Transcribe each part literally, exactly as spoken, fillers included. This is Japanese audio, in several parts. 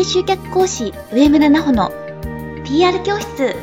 定集客講師上村奈穂の ピーアール 教室。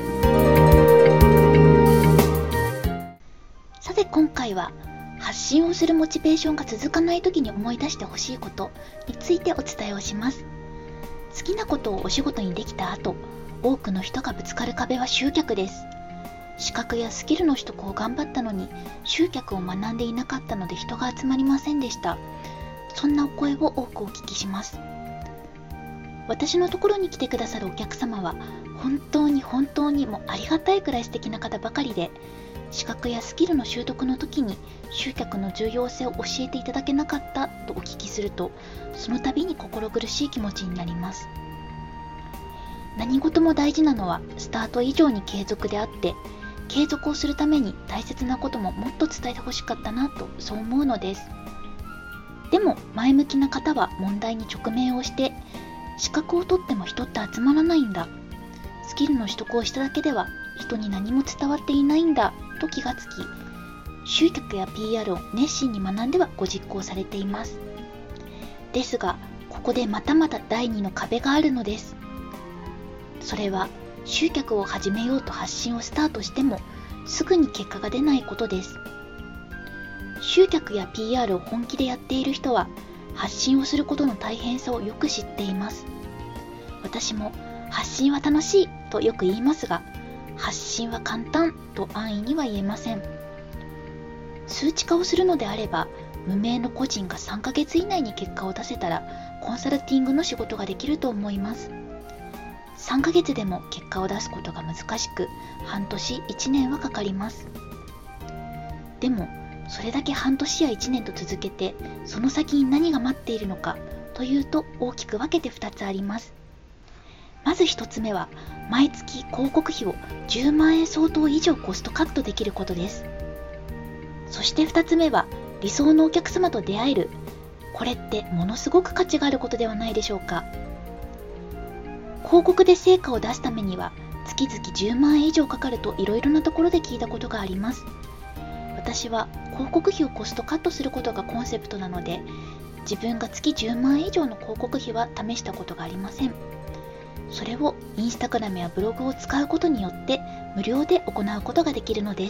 さて今回は発信をするモチベーションが続かない時に思い出してほしいことについてお伝えをします。好きなことをお仕事にできた後、多くの人がぶつかる壁は集客です。資格やスキルの取得を頑張ったのに集客を学んでいなかったので人が集まりませんでした。そんなお声を多くお聞きします。私のところに来てくださるお客様は本当に本当にもうありがたいくらい素敵な方ばかりで、資格やスキルの習得の時に集客の重要性を教えていただけなかったとお聞きすると、その度に心苦しい気持ちになります。何事も大事なのはスタート以上に継続であって、継続をするために大切なことももっと伝えてほしかったなとそう思うのです。でも前向きな方は問題に直面をして、資格を取っても人って集まらないんだ、スキルの取得をしただけでは人に何も伝わっていないんだと気がつき、集客や ピーアール を熱心に学んではご実行されています。ですがここでまたまただいにの壁があるのです。それは集客を始めようと発信をスタートしてもすぐに結果が出ないことです。集客や ピーアール を本気でやっている人は発信をすることの大変さをよく知っています。私も発信は楽しいとよく言いますが、発信は簡単と安易には言えません。数値化をするのであれば、無名の個人がさんかげつ以内に結果を出せたらコンサルティングの仕事ができると思います。さんかげつでも結果を出すことが難しく、半年いちねんはかかります。でもそれだけ半年やいちねんと続けて、その先に何が待っているのかというと大きく分けてふたつあります。まずひとつめは、毎月広告費をじゅうまんえん相当以上コストカットできることです。そしてふたつめは、理想のお客様と出会える。これってものすごく価値があることではないでしょうか。広告で成果を出すためには月々じゅうまんえん以上かかるといろいろなところで聞いたことがあります。私は広告費をコストカットすることがコンセプトなので、自分が月じゅうまんえん以上の広告費は試したことがありません。それをインスタグラムやブログを使うことによって無料で行うことができるのです。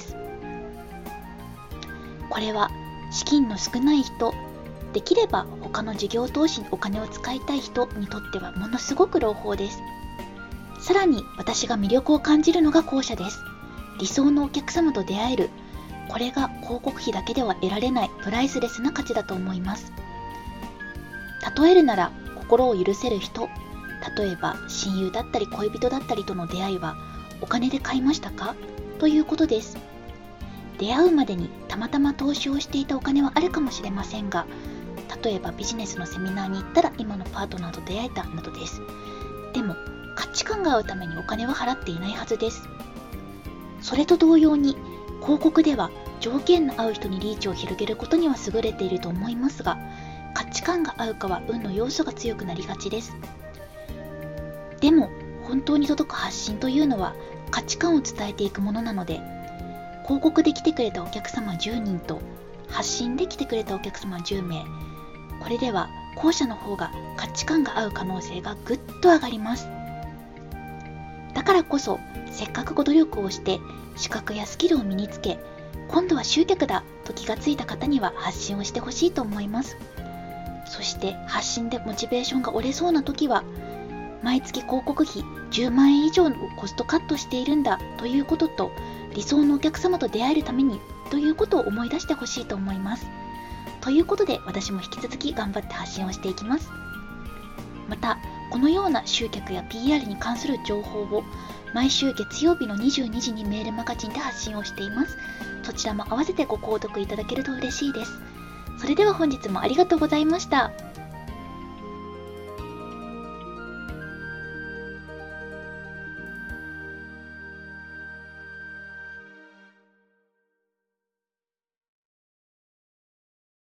これは資金の少ない人、できれば他の事業投資にお金を使いたい人にとってはものすごく朗報です。さらに私が魅力を感じるのが後者です。理想のお客様と出会える。これが広告費だけでは得られないプライスレスな価値だと思います。例えるなら、心を許せる人、例えば親友だったり恋人だったりとの出会いはお金で買いましたかということです。出会うまでにたまたま投資をしていたお金はあるかもしれませんが、例えばビジネスのセミナーに行ったら今のパートナーと出会えたなどです。でも価値観が合うためにお金は払っていないはずです。それと同様に、広告では条件の合う人にリーチを広げることには優れていると思いますが、価値観が合うかは運の要素が強くなりがちです。でも本当に届く発信というのは価値観を伝えていくものなので、広告で来てくれたお客様じゅうにんと発信で来てくれたお客様じゅうめい、これでは後者の方が価値観が合う可能性がぐっと上がります。だからこそ、せっかくご努力をして資格やスキルを身につけ、今度は集客だと気がついた方には発信をしてほしいと思います。そして発信でモチベーションが折れそうな時は、毎月広告費じゅうまんえん以上のコストカットしているんだということと、理想のお客様と出会えるためにということを思い出してほしいと思います。ということで私も引き続き頑張って発信をしていきます。またこのような集客や ピーアール に関する情報を毎週月曜日のにじゅうにじにメールマガジンで発信をしています。そちらも合わせてご購読いただけると嬉しいです。それでは本日もありがとうございました。